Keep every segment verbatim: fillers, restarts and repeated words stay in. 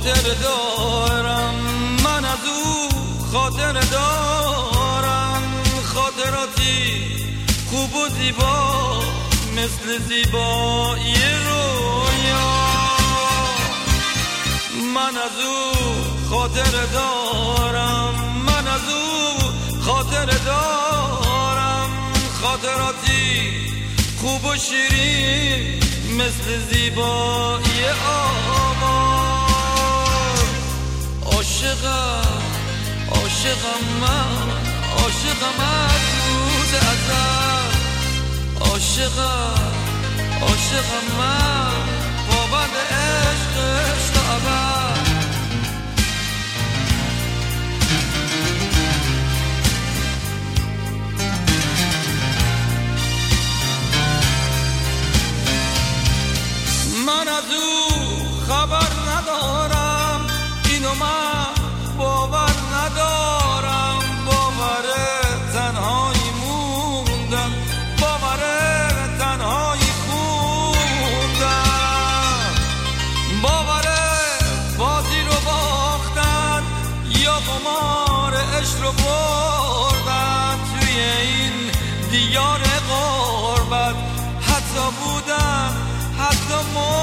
خاطر دارم، من از او خاطر دارم، خاطراتی خوب و زیبا مثل زیبایی رویا. من از او خاطر دارم، من از او خاطر دارم، خاطراتی خوب و شیرین مثل زیبایی آواز. عاشقم عاشقم من، عاشقم از روز ازل، عاشقم عاشقم من، پابند عشقش تا ابد. من از او خبر ندارم، اینو من باور ندارم، باور تنهایی موندم، باور تنهایی خوندم، باور بازی رو باختن یا قمار عشق رو بردن، توی این دیار غربت حتی بودن حتی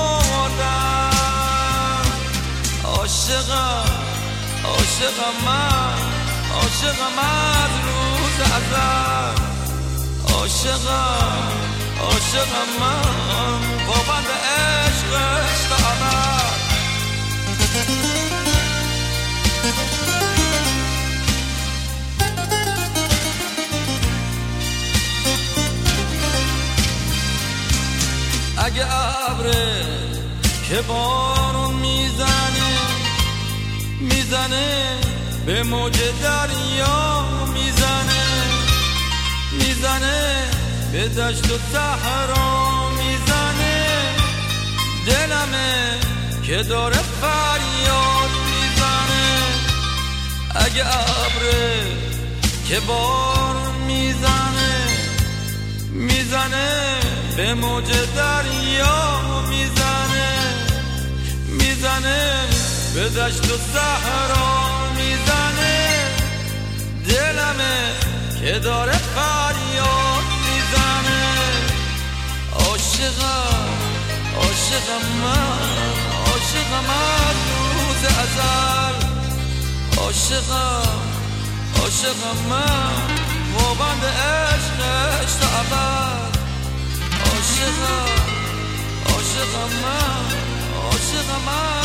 مردم. عاشقم عاشقم من، عاشقم از روز ازل، عاشقم عاشقم من، پابند عشقش تا ابد. اگه ابره که بارون میزنه میزنه به موج دریا، میزنه میزنه به دشت و صحرا، میزنه دلمه که داره فریاد میزنه. اگه ابره که بارون میزنه میزنه به موج دریا، میزنه میزنه به دشت و صحرا، میزنه دلمه که داره فریاد میزنه. عاشقم عاشقم من، عاشقم از روز ازل، عاشقم عاشقم من، پابند عشقش تا ابد. عاشقم عاشقم من، عاشقم من.